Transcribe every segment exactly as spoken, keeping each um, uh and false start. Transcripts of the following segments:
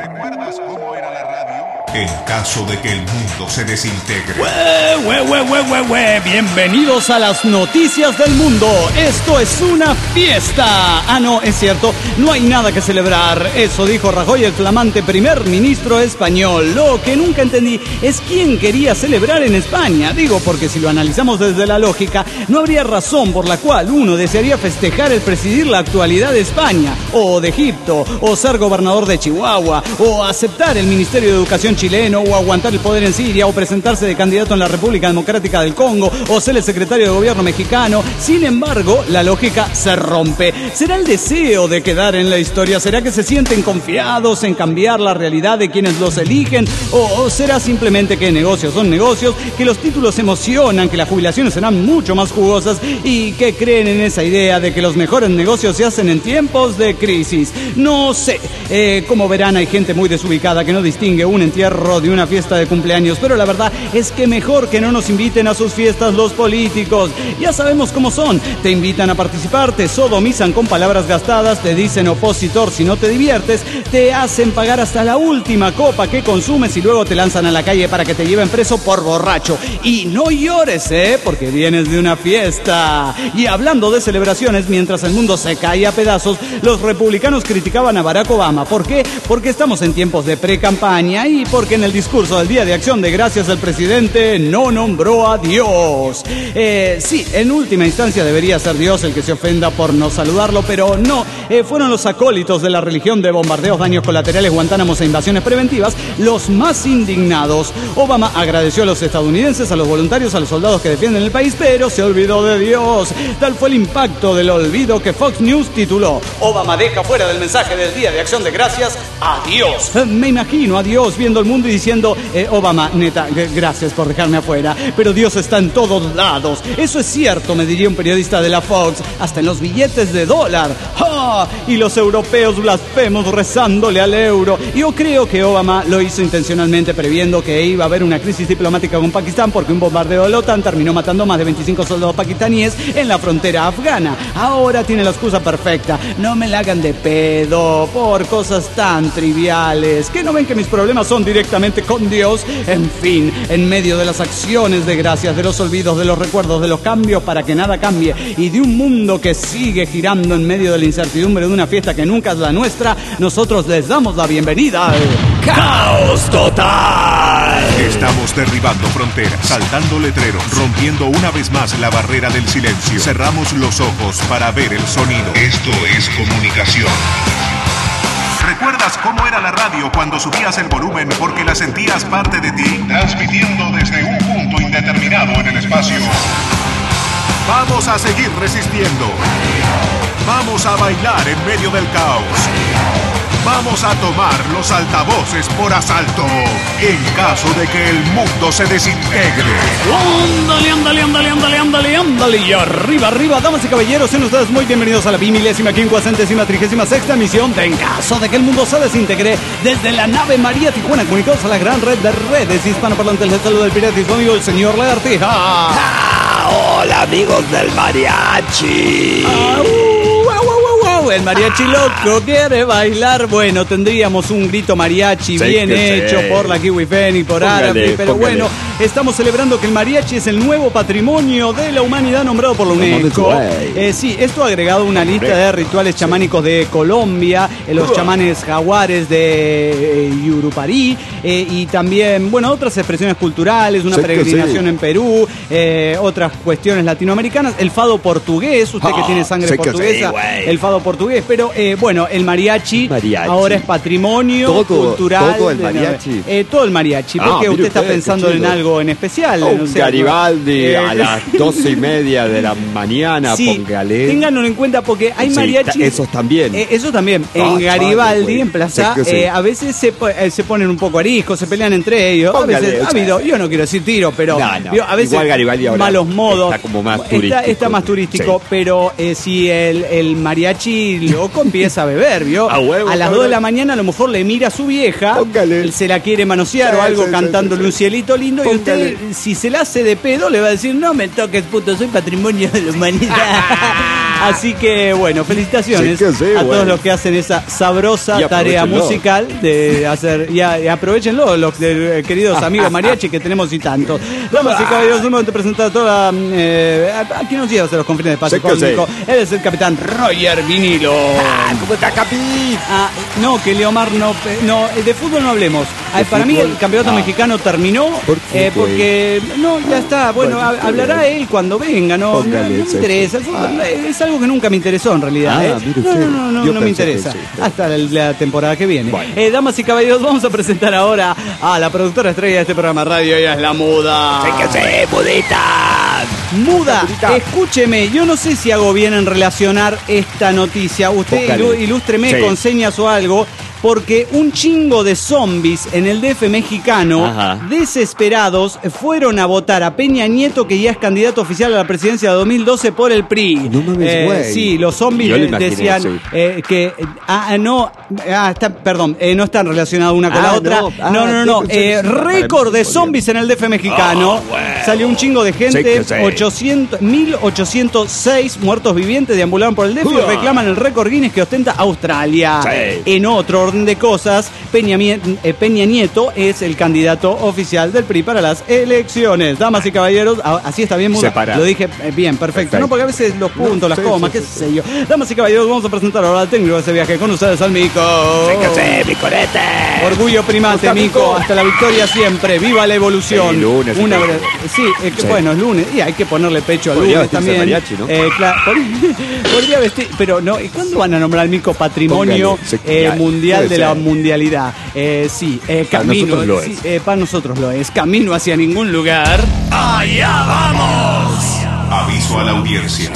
¿Recuerdas cómo era la radio? En caso de que el mundo se desintegre. ¡Hue, hue, hue, hue, hue, hue! Bienvenidos a las noticias del mundo. Esto es una fiesta. Ah, no, es cierto, no hay nada que celebrar. Eso dijo Rajoy, el flamante primer ministro español. Lo que nunca entendí es quién quería celebrar en España. Digo, porque si lo analizamos desde la lógica, no habría razón por la cual uno desearía festejar el presidir la actualidad de España, o de Egipto, o ser gobernador de Chihuahua, o aceptar el Ministerio de Educación chileno, o aguantar el poder en Siria, o presentarse de candidato en la República Democrática del Congo, o ser el secretario de gobierno mexicano. Sin embargo, la lógica se rompe. ¿Será el deseo de quedar en la historia? ¿Será que se sienten confiados en cambiar la realidad de quienes los eligen? ¿O, o será simplemente que negocios son negocios, que los títulos emocionan, que las jubilaciones serán mucho más jugosas y que creen en esa idea de que los mejores negocios se hacen en tiempos de crisis? No sé. Eh, como verán, hay gente muy desubicada que no distingue un entierro de una fiesta de cumpleaños, pero la verdad es que mejor que no nos inviten a sus fiestas los políticos. Ya sabemos cómo son. Te invitan a participar, te sodomizan con palabras gastadas, te dicen opositor si no te diviertes, te hacen pagar hasta la última copa que consumes y luego te lanzan a la calle para que te lleven preso por borracho. Y no llores, ¿eh? Porque vienes de una fiesta. Y hablando de celebraciones, mientras el mundo se cae a pedazos, los republicanos criticaban a Barack Obama. ¿Por qué? Porque estamos en tiempos de pre-campaña y porque en el discurso del Día de Acción de Gracias el presidente no nombró a Dios. Eh, sí, en última instancia debería ser Dios el que se ofenda por no saludarlo, pero no. Eh, fueron los acólitos de la religión de bombardeos, daños colaterales, guantánamos e invasiones preventivas los más indignados. Obama agradeció a los estadounidenses, a los voluntarios, a los soldados que defienden el país, pero se olvidó de Dios. Tal fue el impacto del olvido que Fox News tituló: Obama deja fuera del mensaje del Día de Acción de Gracias a Dios. Eh, me imagino a Dios viendo el mundo y diciendo, eh, Obama, neta, g- gracias por dejarme afuera, pero Dios está en todos lados. Eso es cierto, me diría un periodista de la Fox, hasta en los billetes de dólar. ¡Ah! Y los europeos blasfemos rezándole al euro. Yo creo que Obama lo hizo intencionalmente, previendo que iba a haber una crisis diplomática con Pakistán, porque un bombardeo de la OTAN terminó matando más de veinticinco soldados pakistaníes en la frontera afgana. Ahora tiene la excusa perfecta. No me la hagan de pedo por cosas tan triviales. ¿Que no ven que mis problemas son directamente con Dios? En fin, en medio de las acciones de gracias, de los olvidos, de los recuerdos, de los cambios para que nada cambie y de un mundo que sigue girando en medio de la incertidumbre de una fiesta que nunca es la nuestra, nosotros les damos la bienvenida al Caos Total. Estamos derribando fronteras, saltando letreros, rompiendo una vez más la barrera del silencio. Cerramos los ojos para ver el sonido. Esto es comunicación. ¿Recuerdas cómo era la radio cuando subías el volumen porque la sentías parte de ti? Transmitiendo desde un punto indeterminado en el espacio. Vamos a seguir resistiendo. Vamos a bailar en medio del caos. Vamos a tomar los altavoces por asalto en caso de que el mundo se desintegre. Ándale, ándale, ándale, ándale, ándale, ándale. Y arriba, arriba, damas y caballeros, sean ustedes muy bienvenidos a la bimilésima, quincuagésima, trigésima sexta emisión de En Caso de que el mundo se desintegre, desde la nave María Tijuana, comunicados a la gran red de redes hispanoparlantes. Les saluda el piratismo amigo, el señor Lagartija. Ah, hola amigos del mariachi. Ah, uh, wow, wow, wow, el mariachi loco quiere bailar. Bueno, tendríamos un grito mariachi Sí, bien que hecho sí. por la Kiwi Fen y por Póngale, Árabe, pero póngale. bueno, estamos celebrando que el mariachi es el nuevo patrimonio de la humanidad nombrado por la UNESCO. güey. Eh, sí, esto ha agregado una lista de rituales chamánicos de Colombia, eh, los chamanes jaguares de eh, Yurupari, eh, y también, bueno, otras expresiones culturales, una Sí que peregrinación sí. en Perú, eh, otras cuestiones latinoamericanas, el fado portugués, usted que Ah, tiene sangre sí que sí, portuguesa, güey. el fado portugués, pero eh, bueno, el mariachi, Mariachi. ahora es patrimonio Todo- cultural. todo el de la- mariachi. eh, todo el mariachi, Ah, porque mire usted está usted, qué pensando en chido. algo en especial. Un no sé, Garibaldi eh, a las doce y media de la mañana, Sí, póngale. ténganlo en cuenta porque hay Sí, mariachis. ta- esos también. Eh, esos también. Ah, en Garibaldi, chale, en Plaza, güey. Sí que sí. eh, a veces se, po- eh, se ponen un poco ariscos, se pelean entre ellos. Póngale, a veces o ha sea, habido, yo no quiero decir tiro, pero No, no, digo, a veces igual Garibaldi ahora malos modos. está como más Está- turístico. Está, más turístico, Sí. pero eh, si el, el mariachi loco empieza a beber, ¿vio? A huevo, las cabrón. dos de la mañana a lo mejor le mira a su vieja, Póngale. él se la quiere manosear Sí, o algo sí, sí, cantándole sí, sí. un cielito lindo y usted, Póngale. si se la hace de pedo, le va a decir, no me toques, puto, soy patrimonio de la humanidad. Así que, bueno, felicitaciones Sí que sí, a bueno. todos los que hacen esa sabrosa Y tarea aprovechenlo. musical de hacer. Y, a- y aprovechenlo, los eh, queridos amigos mariachi que tenemos y tanto. Damas y caballeros, un momento de presentar a toda. Eh, ¿A quién nos lleva a los confines de espacio Sí que sí. cósmico? Él es el capitán Roger Vinilo. Ah, ¿cómo está, Capi? Ah, no, que Leomar no. eh, No, de fútbol no hablemos. Ah, ¿De para mí fútbol? el campeonato Ah. mexicano terminó. ¿Por qué, eh, porque. No, ya está. Bueno, Bueno, ha- hablará él cuando venga. No, no, Póngale, no me sí, interesa. El sí. fútbol, eh, es algo que nunca me interesó en realidad. Ah, eh. mire No, usted. no, no, Yo no me pensé que interesa. sí. Hasta la, la temporada que viene. Bueno. Eh, damas y caballeros, vamos a presentar ahora a la productora estrella de este programa radio. Ella es la Muda. ¿Qué sé, mudita? Muda, Mudita. escúcheme, yo no sé si hago bien en relacionar esta noticia. Usted Póngale. ilu- ilústreme Sí. con señas o algo, porque un chingo de zombies en el D F mexicano, Ajá. desesperados, fueron a votar a Peña Nieto, que ya es candidato oficial a la presidencia de dos mil doce por el P R I. No mames, Eh, güey. sí, los zombies Yo lo de- imaginé, decían sí. eh, que ah, no, ah, está, perdón, eh, no están relacionados una con Ah, la otra. no. Ah, no, no, no, no. yo pensé que Eh, sí. récord de Para mí, zombies en el D F mexicano. Salió un chingo de gente, Sí que sí. ochocientos, mil ochocientos seis muertos vivientes deambularon por el D F y Uah. reclaman el récord Guinness que ostenta Australia. Sí. En otro orden de cosas, Peña, Mie- eh, Peña Nieto es el candidato oficial del P R I para las elecciones. Damas y caballeros, a- así está bien, Muda. Separado. Lo dije eh, bien, perfecto. Perfecto. No, porque a veces los puntos, No, las sí, comas, sí, qué sí, sé yo. Damas y caballeros, vamos a presentar ahora al técnico de ese viaje con ustedes al Mico. ¿Qué sé, mi corete? Orgullo primate, Busca, Mico. Mico. Hasta la victoria siempre. Viva la evolución. Sí, lunes, Una sí. verdad- sí, eh, que Sí. bueno, es lunes. Y hay que ponerle pecho al Podría lunes vestirse también. mariachi, ¿no? Eh, claro, pod- podría vestir, pero no. ¿Y cuándo van a nombrar al Mico patrimonio Póngale, sí, eh, ya, mundial debe de la ser. mundialidad? Eh, sí, eh, Para camino. nosotros lo sí, es. eh, para nosotros lo es. Camino hacia ningún lugar. ¡Allá vamos! Aviso a la audiencia.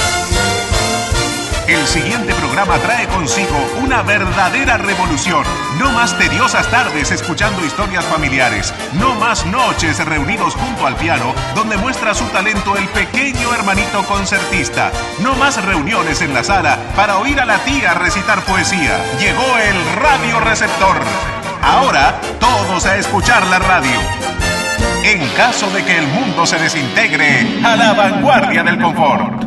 El siguiente programa trae consigo una verdadera revolución. No más tediosas tardes escuchando historias familiares. No más noches reunidos junto al piano donde muestra su talento el pequeño hermanito concertista. No más reuniones en la sala para oír a la tía recitar poesía. Llegó el radioreceptor. Ahora todos a escuchar la radio. En caso de que el mundo se desintegre, a la vanguardia del confort.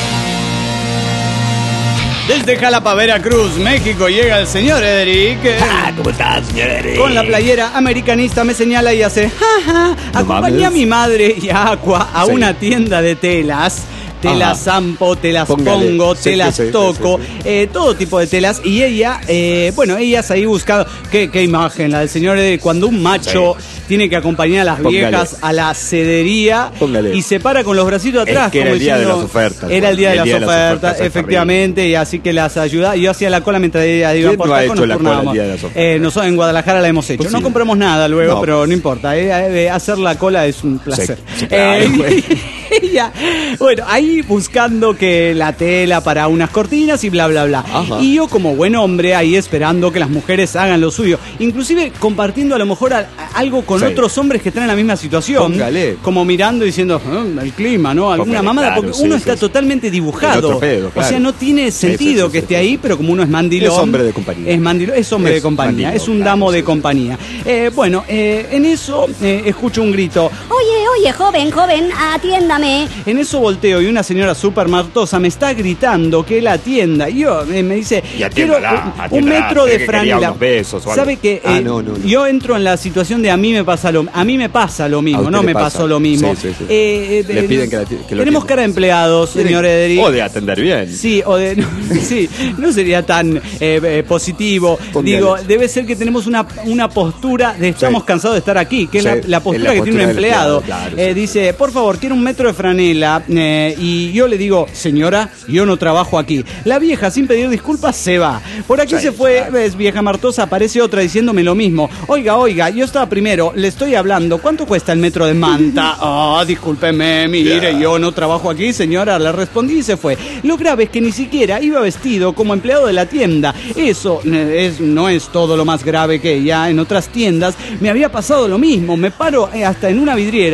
Desde Jalapa, Veracruz, México, llega el señor Edric. eh, Ah, ¿cómo estás, señor Eric? Con la playera americanista me señala y hace, jaja, No acompañé a mames. mi madre y a Aqua a Sí. una tienda de telas. Te Ajá. las zampo, te las Póngale. pongo, Sí, te sí, las sí, sí, toco, sí, sí. eh, todo tipo de telas. Y ella, eh, bueno, ellas ahí buscando, qué, qué imagen, la del señor Edric, cuando un macho tiene que acompañar a las Póngale. viejas a la cedería Póngale. y se para con los bracitos Es atrás. que era como el día de diciendo, las ofertas, Era el día de el las día de las ofertas, ofertas, efectivamente, y así que las ayudaba. Yo hacía la cola mientras ellas iban ¿Quién por no ha taco, hecho nos la cola el turnábamos. día de las ofertas? Eh, nosotros en Guadalajara la hemos hecho. Pues no sí. compramos nada luego, No. pero no importa. eh, eh, hacer la cola es un placer. Sí, sí, claro, Eh, güey. ella, bueno, ahí buscando que la tela para unas cortinas y bla, bla, bla. Ajá. Y yo como buen hombre ahí esperando que las mujeres hagan lo suyo. Inclusive compartiendo a lo mejor a- a- algo con Sí. otros hombres que están en la misma situación. Póngale. Como mirando y diciendo, "Ah, el clima, ¿no? Alguna Póngale, mamada, claro, porque sí, uno sí, está sí. totalmente El dibujado. otro pedo, O claro. sea, no tiene Sí, sí, sentido sí, que sí, esté sí. ahí, pero como uno es mandilón. Es hombre de compañía. Es, mandilo- es hombre Es de compañía, mandilo, es un claro, damo sí, de sí. compañía. Eh, bueno, eh, en eso eh, escucho un grito. Oye, oye, joven, joven, atiéndame. En eso volteo y una señora súper martosa me está gritando que la atienda. Y yo eh, me dice, Y quiero atiéndala, un- un atiéndala, metro sé de que quería franela. unos besos o algo. ¿Sabe que Ah, eh, no, no, no. yo entro en la situación de a mí me pasa lo, a mí me pasa lo A mismo, usted no le me pasa. pasó lo mismo. Sí, sí, sí. Eh, eh, Le eh, piden que la- que lo tenemos atienda. cara de empleados, señor Edric. O de atender bien. Sí, o de, no, sí, no sería tan eh, eh, positivo. Póngale. Digo, debe ser que tenemos una, una postura de estamos Sí. cansados de estar aquí, que Sí, es la, la postura es la que tiene un postura del empleado. empleado, claro, Eh, sí. Dice, por favor, quiero un metro de franela. eh, y yo le digo, señora, yo no trabajo aquí. La vieja, sin pedir disculpas, se va. Por aquí Sí, se fue, claro. ves, vieja martosa, aparece otra diciéndome lo mismo. Oiga, oiga, yo estaba primero, le estoy hablando. ¿Cuánto cuesta el metro de manta? Ah, discúlpeme, mire, Ya. yo no trabajo aquí, señora. Le respondí y se fue. Lo grave es que ni siquiera iba vestido como empleado de la tienda. Eso eh, es, no es todo lo más grave que ella. En otras tiendas me había pasado lo mismo. Me paro eh, hasta en una vidriera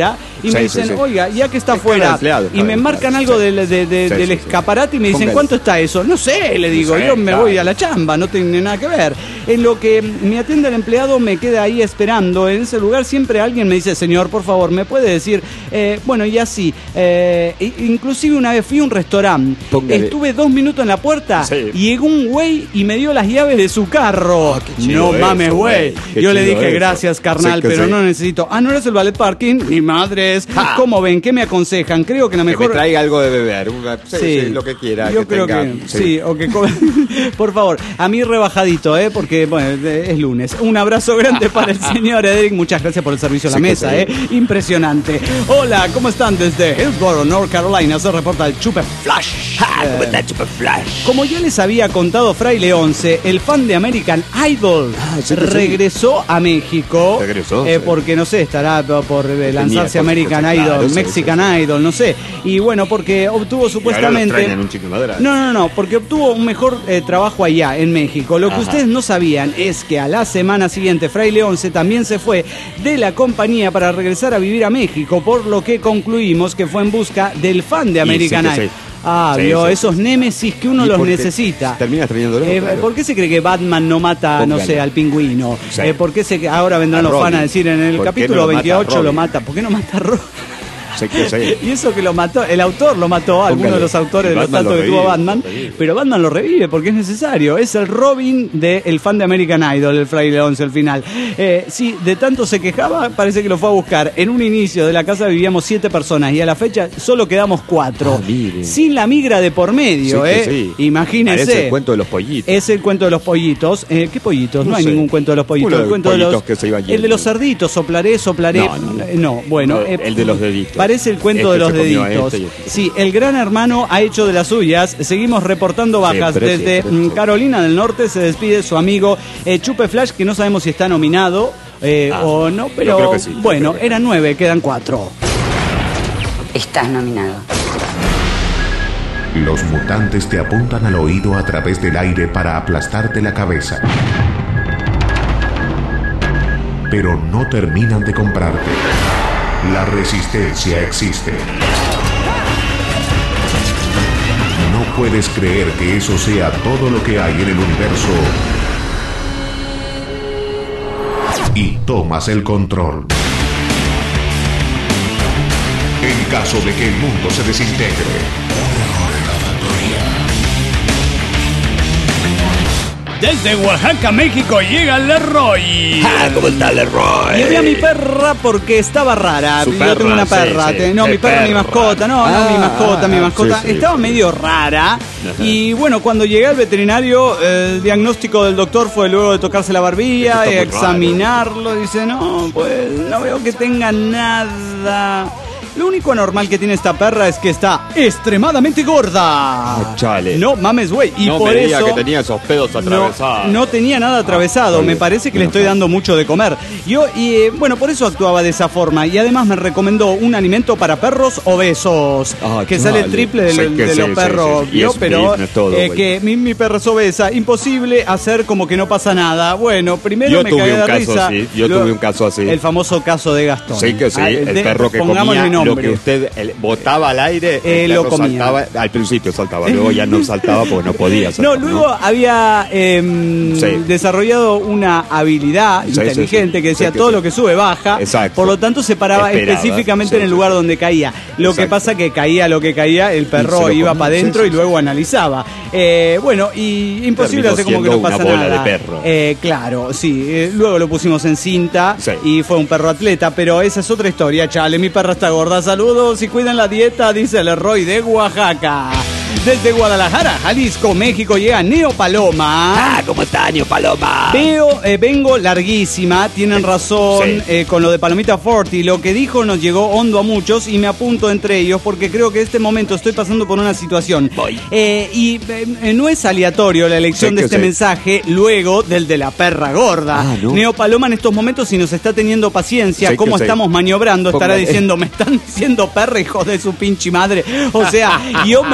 y Sí, me sí, dicen, sí. oiga, ya que está Es afuera, cada empleado, y cada me empleado. marcan algo Sí. del, de- de- Sí, del sí, sí. escaparate y me dicen, Póngale. ¿cuánto está eso? No sé, le digo, Sí, yo me claro. voy a la chamba, no tiene nada que ver. En lo que me atiende el empleado, me queda ahí esperando. En ese lugar siempre alguien me dice, señor, por favor, ¿me puede decir? Eh, bueno, y así. Eh, inclusive una vez fui a un restaurante, Póngale. estuve dos minutos en la puerta Sí. y llegó un güey y me dio las llaves de su carro. Ah, qué chido no mames, eso, güey. güey. Qué Yo le chido dije, eso. gracias, carnal, Sí que pero sí. no necesito. Ah, ¿no eres el ballet parking? Ni madres. Ja. ¿Cómo ven? ¿Qué me aconsejan? Creo que la Que mejor... me traiga algo de beber, una, sí, sí, lo que quiera. Yo que creo tenga, que sí, o que co- por favor, a mí rebajadito, ¿eh? Porque bueno, de- es lunes. Un abrazo grande para el señor Edric. Muchas gracias por el servicio a la Sí que mesa, sí. ¿eh? Impresionante. Hola, ¿cómo están? Desde Hillsborough, North Carolina, se reporta el Chupe Flash. Ah, ¿cómo Eh, está Chupa Flash? Como ya les había contado Fraile once, el fan de American Idol Ah, sí que sí. regresó a México. Regresó, eh, sí. porque no sé, estará por, por, eh, lanzarse cosas, American cosas, Idol, claro, sí, Mexican Idol, no sé. Y bueno, porque obtuvo supuestamente. extrañan un chico madera. No, no, no, porque obtuvo un mejor eh, trabajo allá en México. Lo que Ajá. ustedes no sabían es que a la semana siguiente Fraile once también se fue de la compañía para regresar a vivir a México, por lo que concluimos que fue en busca del fan de American sí que Idol. sí. Ah, Sí, vio, sí, esos sí. némesis que uno Y los porque necesita. termina extrañándolo, Eh, claro. ¿Por qué se cree que Batman no mata, no Póngale. sé, al pingüino? Sí. Eh, ¿Por qué se, ahora vendrán A los fans a Robin. decir en el ¿Por qué capítulo no lo mata a veintiocho lo Robin? mata? ¿Por qué no mata a Robin? Sí que sí. Y eso que lo mató, el autor lo mató, alguno de Póngale. los autores de Y los Batman tantos lo que tuvo revive, Batman, lo revive. pero Batman lo revive porque es necesario. Es el Robin del fan de American Idol, el Fraile once al final. Eh, sí, de tanto se quejaba, parece que lo fue a buscar. En un inicio de la casa vivíamos siete personas y a la fecha solo quedamos cuatro. Ah, mire. Sin la migra de por medio, Sí que ¿eh? sí. Imagínese. Parece el cuento de los pollitos. Es el cuento de los pollitos. Eh, ¿Qué pollitos? No, No hay sé. ningún cuento de los pollitos. Uno de El cuento de pollitos los. que se iban el de yendo. los cerditos, soplaré, soplaré. No, no, no. Eh, no, bueno. No, el de los deditos. Parece el cuento Este de los se comió a deditos. este y este. Sí, el gran hermano ha hecho de las suyas. Seguimos reportando bajas. Siempre, Desde siempre, mm, siempre. Carolina del Norte se despide su amigo eh, Chupe Flash, que no sabemos si está nominado eh, Ah, o no, yo pero creo que sí, yo bueno, creo que- eran nueve, quedan cuatro. Estás nominado. Los mutantes te apuntan al oído a través del aire para aplastarte la cabeza. Pero no terminan de comprarte. La resistencia existe. No puedes creer que eso sea todo lo que hay en el universo. Y tomas el control. En caso de que el mundo se desintegre. Desde Oaxaca, México, llega Leroy. Ah, ¿cómo está Leroy? Llevé a mi perra porque estaba rara. Su Yo perra, tengo una sí, perra. sí. te- No, Qué mi perra, mi perra. mascota. No, no, Ah, mi mascota, mi ah, mascota. sí, sí, Estaba sí. medio rara. Y bueno, cuando llegué al veterinario, el diagnóstico del doctor fue luego de tocarse la barbilla Esto y está muy examinarlo. Dice, no, pues no veo que tenga nada. Lo único anormal que tiene esta perra es que está extremadamente gorda. Ah, chale. No mames, güey. Y no por me diga eso que tenía esos pedos no, atravesados. no tenía nada atravesado. Ah, Me bien. parece que le Menos estoy mal. dando mucho de comer. Yo, y eh, bueno, por eso actuaba de esa forma. Y además me recomendó un alimento para perros obesos. Ah, que chale. sale el triple de, Sí, de que sí, los sí, perros. sí, sí. Y ¿vio? es Pero business todo, eh, güey. que mi, mi perra es obesa. Imposible hacer como que no pasa nada. Bueno, primero Yo me tuve cagué un de caso risa. así, yo Luego, tuve un caso así. El famoso caso de Gastón. Sí que sí, Ah, el de- perro que pongámosle comía lo nombre. que usted el, botaba al aire, Eh, el lo perro comía. saltaba, al principio saltaba, luego ya no saltaba porque no podía No, saltar, luego había em, Sí. desarrollado una habilidad Sí, sí, inteligente sí. que decía Sí, que todo sí. lo que sube baja. Exacto. Por lo tanto se paraba Esperaba. específicamente Sí, en el sí, lugar sí. donde caía. Lo que Exacto. pasa que caía lo que caía, el perro se lo iba comía. para adentro Sí, y sí, luego sí. analizaba. Eh, bueno, y imposible Terminó hacer como que no siendo pasa una bola nada. de perro. Eh, claro, sí. Eh, luego lo pusimos en cinta Sí. y fue un perro atleta, pero esa es otra historia, chale. Mi perra está gorda. Saludos y cuiden la dieta, dice el Leroy de Oaxaca. Desde Guadalajara, Jalisco, México, llega Neo Paloma. Ah, ¿cómo está, Neo Paloma? Veo, eh, vengo larguísima, tienen razón Sí. eh, con lo de Palomita Forti. Lo que dijo nos llegó hondo a muchos y me apunto entre ellos porque creo que en este momento estoy pasando por una situación. Voy. Eh, y eh, no es aleatorio la elección Sí de que este sí. mensaje luego del de la perra gorda. Ah, ¿no? Neo Paloma en estos momentos, si nos está teniendo paciencia, Sí que cómo sí. estamos maniobrando, estará Póngale. diciendo, me están diciendo perra, hijo de su pinche madre. O sea, yo me desnudo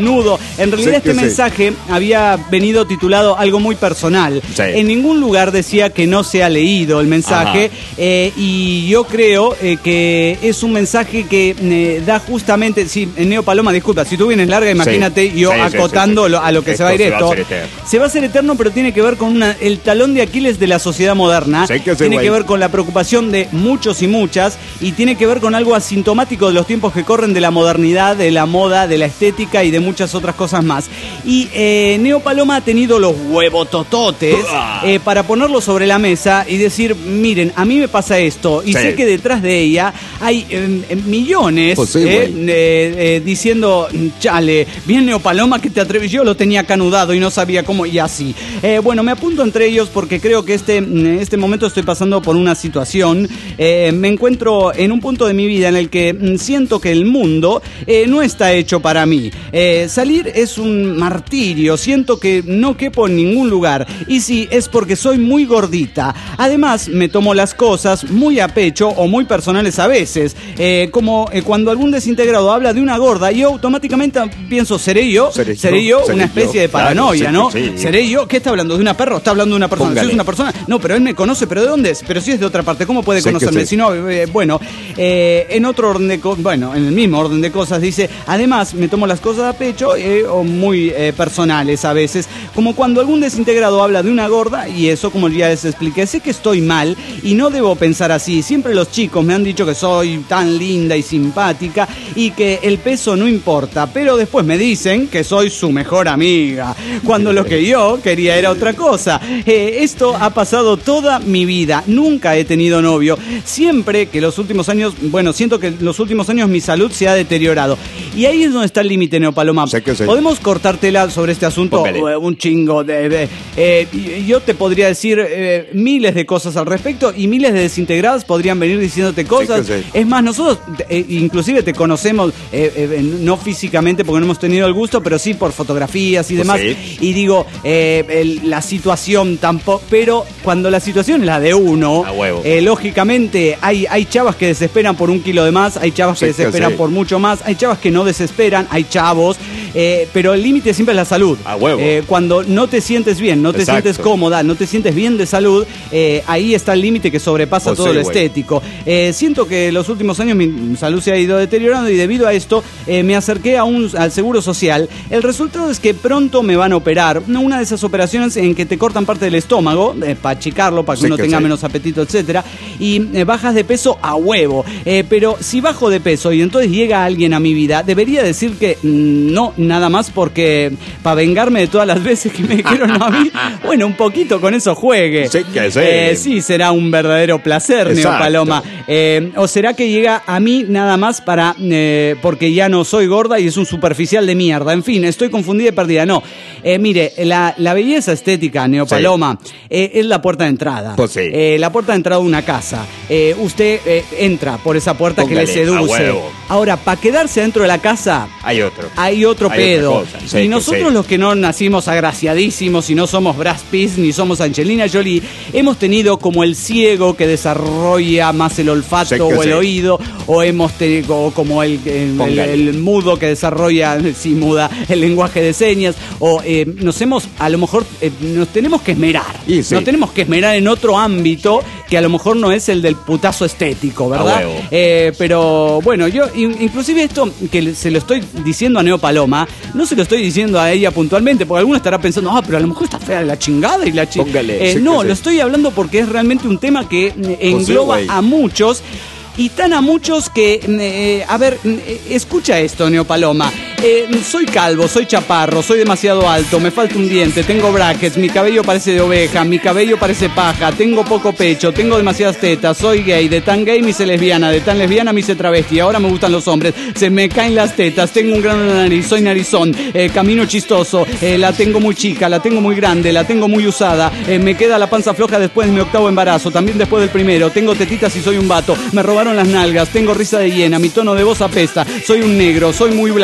desnudo. En realidad Sí, este sí. mensaje había venido titulado algo muy personal. Sí. En ningún lugar decía que no se ha leído el mensaje, eh, y yo creo eh, que es un mensaje que eh, da justamente, sí, Neo Paloma, disculpa, si tú vienes larga, imagínate yo Sí, sí, acotando sí, sí. lo- a lo que se va a ir Esto se esto. va a hacer eterno. Se va a hacer eterno, pero tiene que ver con una, el talón de Aquiles de la sociedad moderna. Sí, que sí, tiene güey. que ver con la preocupación de muchos y muchas, y tiene que ver con algo asintomático de los tiempos que corren, de la modernidad, de la moda, de la estética y de muchas otras cosas más. Y eh, Neo Paloma ha tenido los huevotototes eh, para ponerlo sobre la mesa y decir, miren, a mí me pasa esto, y Sí. sé que detrás de ella hay eh, eh, millones Pues sí, eh, güey. eh, eh, diciendo, chale, bien Neo Paloma que te atreves, yo lo tenía canudado y no sabía cómo, y así. Eh, bueno, me apunto entre ellos porque creo que este, en este momento estoy pasando por una situación, eh, me encuentro en un punto de mi vida en el que mm, siento que el mundo eh, no está hecho para mí. Eh, salir es un martirio, siento que no quepo en ningún lugar, y sí, es porque soy muy gordita. Además, me tomo las cosas muy a pecho o muy personales a veces, eh, como eh, cuando algún desintegrado habla de una gorda, yo automáticamente pienso, ¿seré yo? ¿Seré yo? ¿Seré yo? ¿Seré Una yo? especie de Claro, paranoia, sí, ¿no? sí. ¿Seré yo? ¿Qué está hablando? ¿De una perra o está hablando de una persona? Póngale. ¿Si es una persona? No, pero él me conoce, ¿pero de dónde es? Pero si es de otra parte, ¿cómo puede Sí que conocerme? sí. Si no, eh, bueno, eh, en otro orden de cosas, bueno, en el mismo orden de cosas, dice, además me tomo las cosas a pecho eh, o muy eh, personales a veces, como cuando algún desintegrado habla de una gorda, y eso, como ya les expliqué, sé que estoy mal y no debo pensar así. Siempre los chicos me han dicho que soy tan linda y simpática y que el peso no importa, pero después me dicen que soy su mejor amiga, cuando lo que yo quería era otra cosa. Eh, esto ha pasado toda mi vida, nunca he tenido novio, siempre que los últimos años, bueno, siento que los últimos años mi salud se ha deteriorado, y ahí es donde está el límite, Neo Paloma. Sé que sí. ¿Podemos cortártela sobre este asunto? Póngale. Eh, un chingo de... de- eh, y- yo te podría decir eh, miles de cosas al respecto, y miles de desintegradas podrían venir diciéndote cosas. Sí que sí. Es más, nosotros eh, inclusive te conocemos, eh, eh, no físicamente porque no hemos tenido el gusto, pero sí por fotografías y Pues demás. sí. Y digo, eh, el- la situación tampoco, pero cuando la situación es la de uno, A huevo. eh, lógicamente hay, hay chavas que desesperan por un kilo de más, hay chavas que Sí que desesperan sí. por mucho más, hay chavas que no desesperan, hay chavos, eh, pero el límite siempre es la salud. A huevo. Eh, cuando no te sientes bien, no te Exacto. sientes cómoda, no te sientes bien de salud, eh, ahí está el límite que sobrepasa Pues todo sí, lo güey. estético. Eh, siento que los últimos años mi salud se ha ido deteriorando, y debido a esto eh, me acerqué a un, al Seguro Social. El resultado es que pronto me van a operar, una de esas operaciones en que te cortan parte del estómago, eh, para achicarlo, para que Sí uno que tenga sí. menos apetito, etcétera, y eh, bajas de peso a huevo. Eh, pero si bajo de peso y entonces llega alguien a mi vida, debería decir que mm, no, nada más porque para vengarme de todas las veces que me dijeron no a mí, bueno, un poquito con eso juegue. Sí que sí. Eh, sí, será un verdadero placer, Neo Exacto. Paloma. Eh, ¿O será que llega a mí nada más para eh, porque ya no soy gorda y es un superficial de mierda? En fin, estoy confundida y perdida. No, eh, mire, la, la belleza estética, Neo Sí. Paloma, eh, es la puerta de entrada. Pues sí. Eh, la puerta de entrada de una casa. Eh, usted eh, entra por esa puerta Póngale, que le a seduce. huevo. Ahora, para quedarse dentro de la casa, Hay otro. hay otro Hay pedo. otra cosa. Sí, y que nosotros sí. los que no nacimos agraciadísimos y no somos Brad Pitt ni somos Angelina Jolie, hemos tenido como el ciego que desarrolla más el olfato Sí que o el sí. oído, o hemos tenido como el, el- el- Póngale. el mudo que desarrolla, sí, muda, el lenguaje de señas, o eh, nos hemos, a lo mejor, eh, nos tenemos que esmerar. Y sí. Nos tenemos que esmerar en otro ámbito que a lo mejor no es el del putazo estético, ¿verdad? A huevo. Eh, pero bueno, yo in- inclusive esto que le- se lo estoy diciendo a Neo Paloma, no se lo estoy diciendo a ella puntualmente, porque alguno estará pensando, ah, pero a lo mejor está fea la chingada y la chi-". Póngale, Eh, sí no, que sí. lo estoy hablando porque es realmente un tema que eh, engloba güey. a muchos. Y tan a muchos que, eh, a ver, eh, escucha esto, Neo Paloma. Eh, soy calvo, soy chaparro, soy demasiado alto, me falta un diente, tengo brackets, mi cabello parece de oveja, mi cabello parece paja, tengo poco pecho, tengo demasiadas tetas, soy gay, de tan gay me hice lesbiana, de tan lesbiana me hice travesti, ahora me gustan los hombres, se me caen las tetas, tengo un grano en la nariz, soy narizón, eh, camino chistoso, eh, la tengo muy chica, la tengo muy grande, la tengo muy usada, eh, me queda la panza floja después de mi octavo embarazo, también después del primero, tengo tetitas y soy un vato, me robaron las nalgas, tengo risa de hiena, mi tono de voz apesta, soy un negro, soy muy blanco, tengo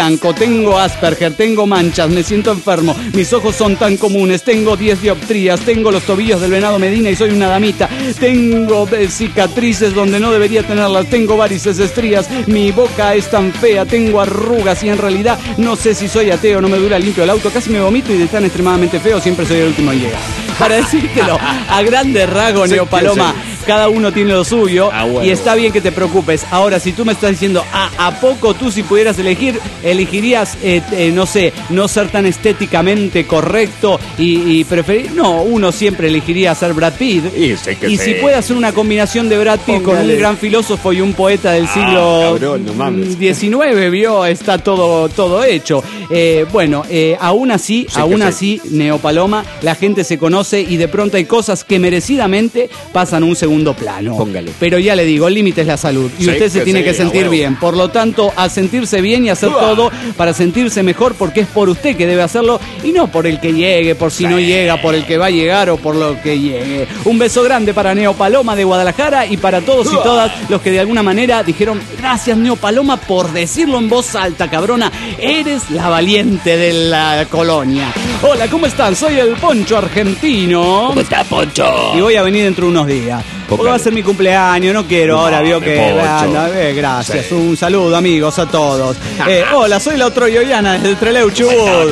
tengo Asperger, tengo manchas, me siento enfermo, mis ojos son tan comunes, tengo diez dioptrías, tengo los tobillos del venado Medina y soy una damita, tengo eh, cicatrices donde no debería tenerlas, tengo varices, estrías, mi boca es tan fea, tengo arrugas y en realidad no sé si soy ateo, no me dura limpio el auto, casi me vomito y de tan extremadamente feo siempre soy el último en llegar. Para decírtelo a grandes rasgos, Neo Paloma, cada uno tiene lo suyo, ah, bueno. Y está bien que te preocupes. Ahora, si tú me estás diciendo, ¿a, a poco tú si pudieras elegir, elegirías, eh, eh, no sé, no ser tan estéticamente correcto y, y preferir? No, uno siempre elegiría ser Brad Pitt. Y, sé que y sé. si puede hacer una combinación de Brad Pitt Póngale. con un gran filósofo y un poeta del siglo ah, cabrón, no mames. diecinueve, vio, está todo, todo hecho. Eh, bueno, eh, aún así, sí aún así, Neo Paloma, la gente se conoce y de pronto hay cosas que merecidamente pasan a un segundo plano. Póngale. Pero ya le digo, el límite es la salud y sí, usted se que tiene sí, que sentir bien. Por lo tanto, a sentirse bien y hacer uh. todo para sentirse mejor, porque es por usted que debe hacerlo y no por el que llegue, por si sí. no llega, por el que va a llegar o por lo que llegue. Un beso grande para Neo Paloma de Guadalajara y para todos uh. y todas los que de alguna manera dijeron gracias Neo Paloma por decirlo en voz alta, cabrona. Eres la valiente de la colonia. Hola, ¿cómo están? Soy el Poncho argentino. ¿Cómo está, Poncho? Y voy a venir dentro de unos días. Porque va a ser mi cumpleaños, no quiero, no, ahora vio que... Anda, eh, gracias, sí. Un saludo amigos a todos. Eh, hola, soy la otro Yoyana desde el Trelew Chubut.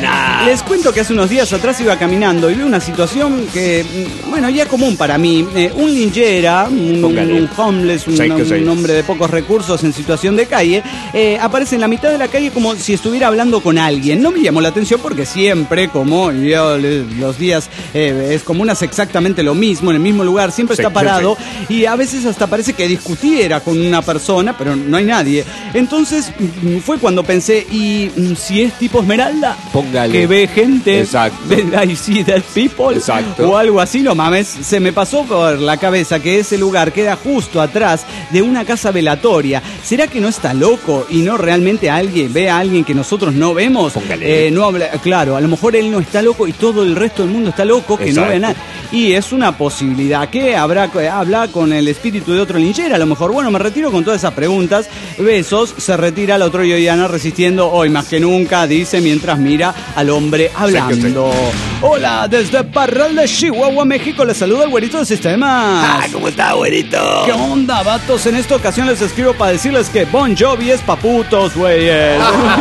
Les cuento que hace unos días atrás iba caminando y vi una situación que, bueno, ya común para mí. Eh, un linchera, un, un homeless, un, un hombre de pocos recursos en situación de calle, eh, aparece en la mitad de la calle como si estuviera hablando con alguien. No me llamó la atención porque siempre, como yo, los días, eh, es como unas exactamente lo mismo, en el mismo lugar, siempre sí, está parado. Sí. Y a veces hasta parece que discutiera con una persona, pero no hay nadie. Entonces fue cuando pensé, ¿y si es tipo Esmeralda? Póngale. Que ve gente. Exacto. I see dead people. Exacto. O algo así, no mames. Se me pasó por la cabeza que ese lugar queda justo atrás de una casa velatoria. ¿Será que no está loco y no realmente alguien ve a alguien que nosotros no vemos? Póngale. Eh, no habla, claro, a lo mejor él no está loco y todo el resto del mundo está loco, que Exacto. no ve nada. Y es una posibilidad que habrá habla con el espíritu de otro linchera. A lo mejor, bueno, me retiro con todas esas preguntas. Besos, se retira la otro Yoyana resistiendo hoy más que nunca, dice mientras mira al hombre hablando. Hola, desde Parral de Chihuahua, México, les saluda el güerito de Sistemas. Ah, ¿cómo está, güerito? ¿Qué onda, vatos? En esta ocasión les escribo para decirles que Bon Jovi es pa' putos, güeyes.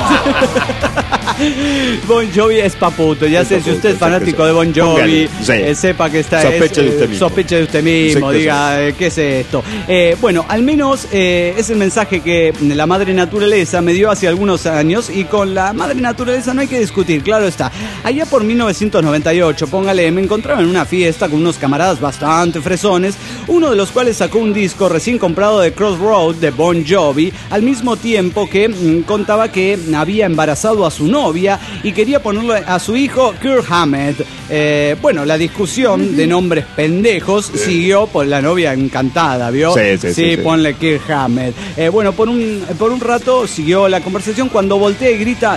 Bon Jovi es pa' puto. Ya es sé, paputo, si usted es fanático de Bon Jovi, sí. eh, sepa que está... Sospeche es, de usted mismo. Sospeche de usted mismo, sí, diga, eh, ¿qué es esto? Eh, bueno, al menos eh, es el mensaje que la madre naturaleza me dio hace algunos años y con la madre naturaleza no hay que discutir, claro está. Allá por mil novecientos noventa y ocho, póngale, me encontraba en una fiesta con unos camaradas bastante fresones, uno de los cuales sacó un disco recién comprado de Crossroad de Bon Jovi, al mismo tiempo que mmm, contaba que había embarazado a su novia y quería ponerle a su hijo Kirk Hammett. Eh, bueno, la discusión de nombres pendejos sí. siguió por la novia encantada, ¿vio? Sí, sí, sí. Sí, sí ponle Kirk Hammett. Eh, bueno, por un, por un rato siguió la conversación cuando voltea y grita...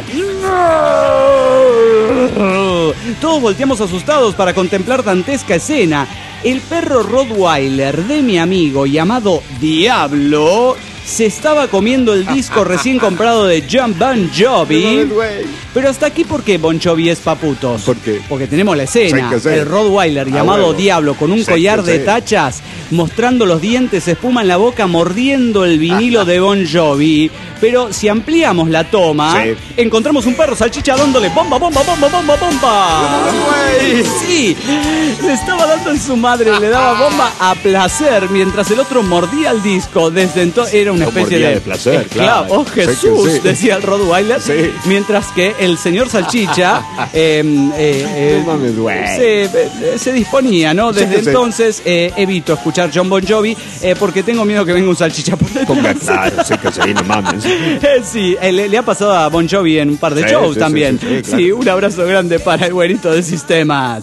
Todos volteamos asustados para contemplar dantesca escena. El perro Rottweiler de mi amigo llamado Diablo se estaba comiendo el disco recién comprado de John Bon Jovi. Pero hasta aquí, ¿por qué Bon Jovi es pa' putos? ¿Por qué? Porque tenemos la escena, sí, sí. el Rottweiler ah, llamado bueno. Diablo con un sí, collar sí, de sí. tachas, mostrando los dientes, espuma en la boca, mordiendo el vinilo de Bon Jovi. Pero si ampliamos la toma, sí. encontramos un perro salchicha dándole bomba, bomba, bomba, bomba, bomba. Sí, le estaba dando en su madre, le daba bomba a placer, mientras el otro mordía el disco. Desde entonces era una especie de, de placer, eh, claro. Oh Jesús, sí, sí. decía el Rottweiler, sí. mientras que el señor salchicha eh, eh, eh, no mames, se, se disponía, ¿no? Desde sí, entonces eh, evito escuchar John Bon Jovi eh, porque tengo miedo que venga un salchicha por detrás. Ponga, claro, sí que sí, no mames. Eh, sí, eh, le, le ha pasado a Bon Jovi en un par de sí, shows sí, también. Sí, sí, sí, claro. Sí, un abrazo grande para el güerito de Sistemas.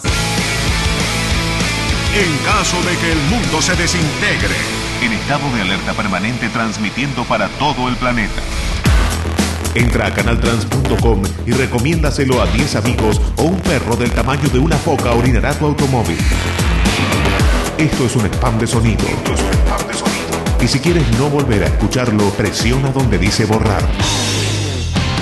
En caso de que el mundo se desintegre, en estado de alerta permanente transmitiendo para todo el planeta. Entra a canal trans punto com y recomiéndaselo a diez amigos o un perro del tamaño de una foca orinará tu automóvil. Esto es un spam de sonido. Esto es un spam de sonido. Y si quieres no volver a escucharlo, presiona donde dice borrar.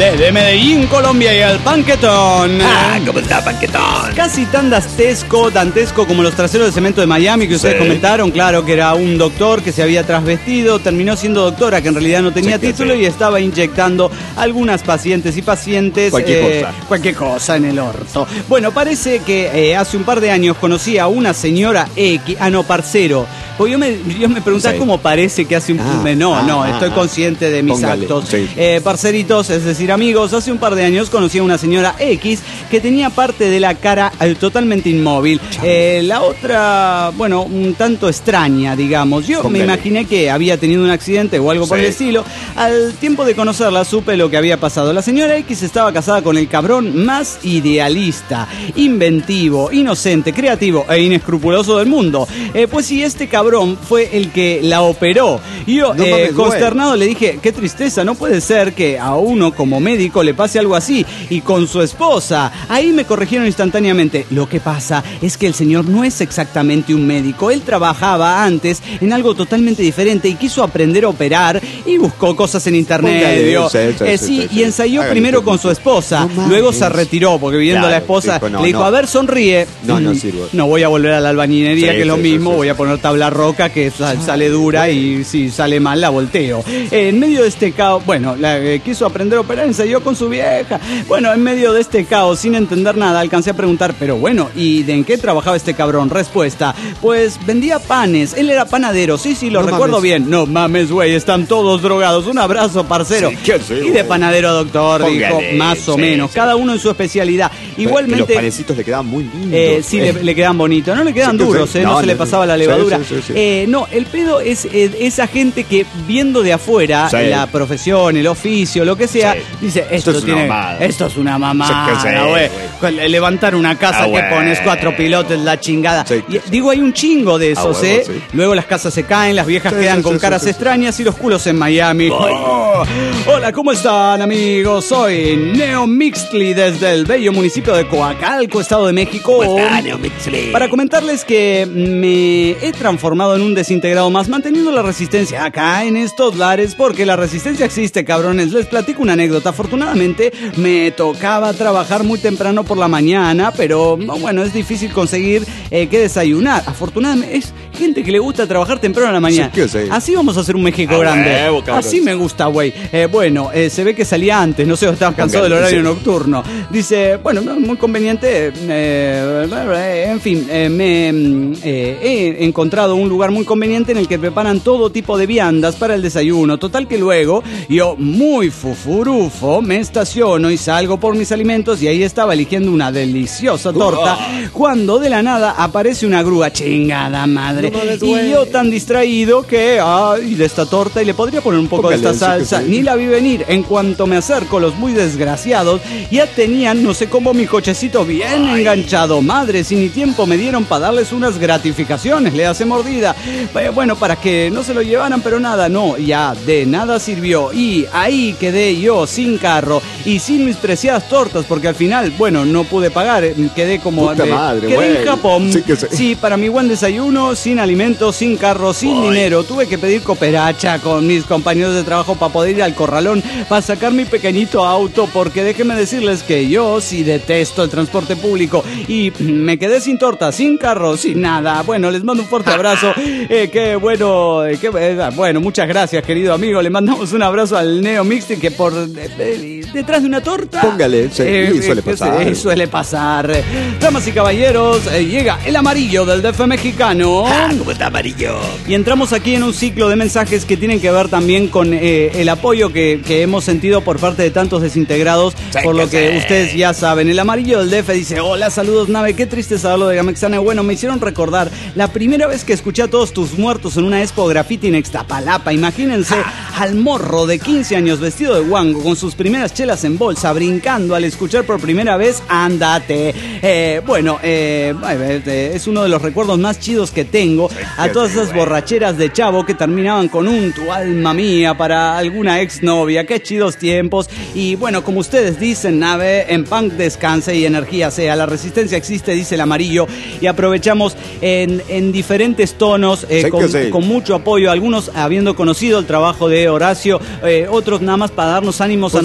Desde Medellín, Colombia y el Panquetón. Ah, ¿cómo está, Panquetón? Casi tan dantesco, dantesco como los traseros de cemento de Miami que ustedes Sí. comentaron. Claro que era un doctor que se había trasvestido, terminó siendo doctora que en realidad no tenía Sí, que título sí. y estaba inyectando a algunas pacientes y pacientes Cualquier cosa. cualquier cosa en el orto. Bueno, parece que eh, hace un par de años conocí a una señora X, ah no, parcero. Porque yo me, yo me preguntaba Sí. cómo parece que hace un... Ah, no, ah, no, ah, estoy ah. consciente de mis Póngale, actos. sí. Eh, parceritos, es decir, amigos, hace un par de años conocí a una señora X que tenía parte de la cara eh, totalmente inmóvil. Eh, la otra, bueno, un tanto extraña, digamos. Yo Póngale. me imaginé que había tenido un accidente o algo por Sí. el estilo. Al tiempo de conocerla supe lo que había pasado. La señora X estaba casada con el cabrón más idealista, inventivo, inocente, creativo e inescrupuloso del mundo. Eh, pues sí, este cabrón fue el que la operó. Y yo, No eh, mames, güey. consternado, le dije, qué tristeza, no puede ser que a uno como médico le pase algo así. Y con su esposa. Ahí me corrigieron instantáneamente. Lo que pasa es que el señor no es exactamente un médico. Él trabajaba antes en algo totalmente diferente y quiso aprender a operar y buscó cosas en internet. Póngale, dio- sí, sí, eh, sí, sí, sí, y sí. ensayó Hágale primero usted con su mucho. esposa. No mames. Luego se retiró porque viendo a la Claro, esposa dijo, no, le dijo, no. a ver, sonríe. No, no Mm, sirvo. No voy a volver a la albañilería, Sí, que es lo sí, sí, mismo. sí, voy a poner tabla roca que sa- sale dura y si sale mal la volteo. Eh, en medio de este caos, bueno, la, eh, quiso aprender a operar, ensayó con su vieja. Bueno, en medio de este caos, sin entender nada, alcancé a preguntar, pero bueno, ¿y de en qué trabajaba este cabrón? Respuesta, pues vendía panes, él era panadero, sí, sí, lo No recuerdo mames. bien. No mames, güey, están todos drogados. Un abrazo, parcero. Sí, ¿qué hace, y de güey? panadero a doctor, dijo, Póngale, más o sí, menos, sí. cada uno en su especialidad. Pero que Igualmente... los panecitos le quedaban muy lindos. Eh, sí, le, le quedan bonitos. No le quedan Sí, que duros, sí. eh, no, No, se le no, pasaba la sí, levadura. sí, sí, sí. Eh, no, el pedo es eh, esa gente que viendo de afuera Sí. la profesión, el oficio, lo que sea, Sí. dice, esto, Esto es una tiene, mamada. esto es una Sí, mamada, que sí, güey. güey. Con- Levantar una casa Ah, que güey. pones cuatro pilotes, la chingada. Sí, Y, que sí. digo, hay un chingo de esos, Ah, huevo, ¿eh? sí. Luego las casas se caen, las viejas Sí, quedan sí, con sí, caras sí, sí. extrañas y los culos en Miami. Oh. Hola, ¿cómo están, amigos? Soy Neo Mixtli desde el bello municipio de Coacalco, Estado de México. ¿Cómo está, Neo Mixley? Para comentarles que me he transformado en un desintegrado más, manteniendo la resistencia acá en estos lares, porque la resistencia existe, cabrones. Les platico una anécdota. Afortunadamente me tocaba trabajar muy temprano por la mañana, pero no, bueno, es difícil conseguir eh, que desayunar. Afortunadamente es gente que le gusta trabajar temprano en la mañana. Sí, que sí. Así vamos a hacer un México A grande. huevo, cabrón. Así me gusta, güey. Eh, bueno, eh, se ve que salía antes, no sé, estabas cansado del horario Sí. nocturno. Dice, bueno, no, muy conveniente. eh, en fin, eh, me mm, eh, he encontrado un lugar muy conveniente en el que preparan todo tipo de viandas para el desayuno. Total que luego yo, muy fufurufo, me estaciono y salgo por mis alimentos y ahí estaba eligiendo una deliciosa torta cuando de la nada aparece una grúa. Chingada madre. No mames, y güey. yo tan distraído que, ay, de esta torta y le podría poner un poco Póngale, de esta sí que salsa. sí. Ni la vi venir. En cuanto me acerco, los muy desgraciados ya tenían, no sé cómo, mi cochecito bien enganchado. Madre, si ni tiempo me dieron para darles unas gratificaciones. Le hace mordida. Eh, Bueno, para que no se lo llevaran, pero nada, no, ya de nada sirvió. Y ahí quedé yo sin carro y sin mis preciadas tortas, porque al final, bueno, no pude pagar. eh, Quedé como Puta de- madre, quedé en güey. Japón. Sí que sí. Sí, para mi buen desayuno, sin alimentos, sin carro, sin dinero. Tuve que pedir cooperacha con mis compañeros de trabajo para poder ir al corralón, para sacar mi pequeñito auto, porque déjenme decirles que yo sí detesto el transporte público y me quedé sin torta, sin carro, sin nada. Bueno, les mando un fuerte abrazo. Eh, qué bueno, eh, qué, eh, bueno, muchas gracias, querido amigo. Le mandamos un abrazo al Neo Mixti que por eh, eh, detrás de una torta. Póngale, sí, suele que pasar. se- suele pasar. Damas y caballeros, eh, llega el amarillo del D F mexicano. Ah, ¿cómo está, amarillo? Y entramos aquí en un ciclo de mensajes que tienen que ver también con eh, el apoyo que, que hemos sentido por parte de tantos desintegrados, Sí, por lo que que sí. ustedes ya saben. El amarillo del D F dice, hola, saludos, nave, qué triste saberlo de Gamexana. Bueno, me hicieron recordar la primera vez que escuché a todos tus muertos en una expo graffiti en Ixtapalapa. Imagínense al morro de quince años vestido de guango con sus primeras chelas en bolsa, brincando al escuchar por primera vez Ándate. Eh, bueno, eh, eh, es uno de los recuerdos más chidos que tengo a todas esas borracheras de chavo que terminaban con un tu alma mía para alguna exnovia. Qué chidos tiempos. Y bueno, como ustedes dicen, nave, en punk descanse y energía sea. La resistencia existe, dice el amarillo. Y aprovechamos en, en diferentes tonos, eh, Sí que con, sí. con mucho apoyo. Algunos habiendo conocido el trabajo de Horacio, eh, otros nada más para darnos ánimos Pues a sí. nosotros.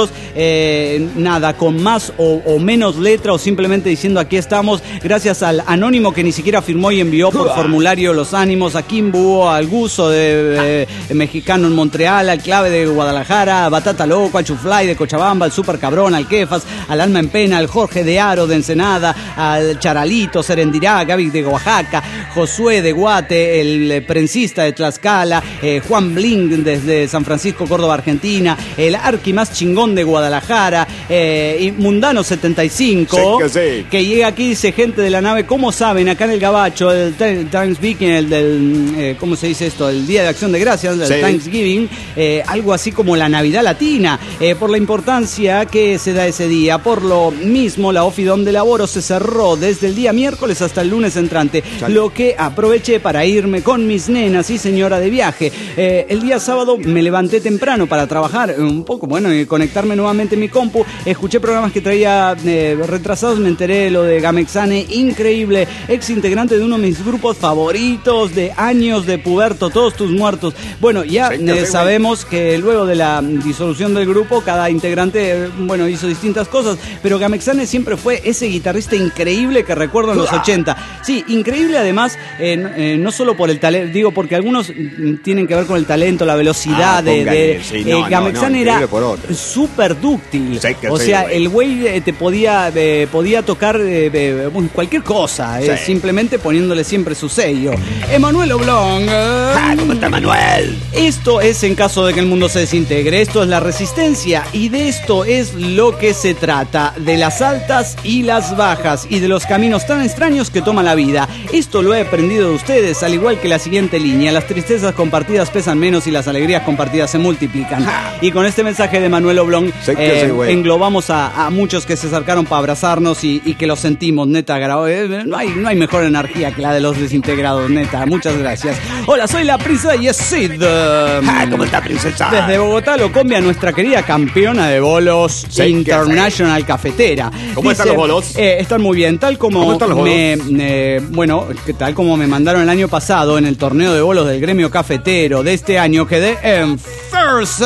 saludos, eh, nada, con más o, o menos letra o simplemente diciendo aquí estamos, gracias al anónimo que ni siquiera firmó y envió por formulario los ánimos, a Kimbu, al Guso de eh, mexicano en Montreal, al Clave de Guadalajara, a Batata Loco, al Chuflay de Cochabamba, al Super Cabrón, al Kefas, al Alma en Pena, al Jorge de Aro de Ensenada, al Charalito, Serendirá, Gaby de Oaxaca, Josué de Guate, el prensista de Tlaxcala, eh, Juan Bling desde San Francisco, Córdoba, Argentina, el Arqui más chingón de Guadalajara, eh, y Mundano setenta y cinco, sí, que, sí. que llega aquí, dice gente de la nave, ¿cómo saben? Acá en el Gabacho, el Thanksgiving, el del, eh, ¿cómo se dice esto? El Día de Acción de Gracias, el sí. Thanksgiving, eh, algo así como la Navidad Latina, eh, por la importancia que se da ese día. Por lo mismo, la Ofi donde laboro se cerró desde el día miércoles hasta el lunes entrante, Chale. lo que aproveché para irme con mis nenas y señora de viaje. Eh, el día sábado me levanté temprano para trabajar un poco, bueno, y conectarme nuevamente en mi compu. Escuché programas que traía eh, retrasados, me enteré de lo de Gamexane, increíble, ex integrante de uno de mis grupos favoritos de años de puberto, Todos Tus Muertos. Bueno, ya sí, eh, sí, sabemos que luego de la disolución del grupo, cada integrante, eh, bueno, hizo distintas cosas, pero Gamexane siempre fue ese guitarrista increíble que recuerdo en los ochenta. Sí, increíble además, eh, eh, no solo por el talento, digo, porque algunos mm, tienen que ver con el talento, la velocidad Ah, de, póngale, de sí, eh, no, no, Gamexane no, era por otro. súper dúctil. Sí, que o sí, sea, güey. el güey eh, te podía, eh, podía tocar eh, eh, cualquier cosa, eh, Sí. simplemente poniéndole siempre su sello. Emanuel Oblong. Ah, ¿cómo está Manuel? Esto es en caso de que el mundo se desintegre, esto es la resistencia y de esto es lo que se trata, de las altas y las bajas y de los caminos tan extraños que toma la vida. Esto lo he aprendido de ustedes, al igual que la siguiente línea: las tristezas compartidas pesan menos y las alegrías compartidas se multiplican. Y con este mensaje de Manuel Oblong Sí que eh, sí, güey. englobamos a, a muchos que se acercaron para abrazarnos y, y que lo sentimos, neta, gra- eh, no hay, no hay mejor energía que la de los desintegrados, neta, muchas gracias. Hola, soy la princesa Yesid. Ah, ¿cómo está, princesa? Desde Bogotá lo combia nuestra querida campeona de bolos Sí, que International Cafetera. ¿Cómo están los bolos? Eh, están muy bien, tal como ¿Cómo están los bolos? me, eh, bueno, que tal como me mandaron el año pasado en el torneo de bolos del gremio cafetero de este año, quedé en First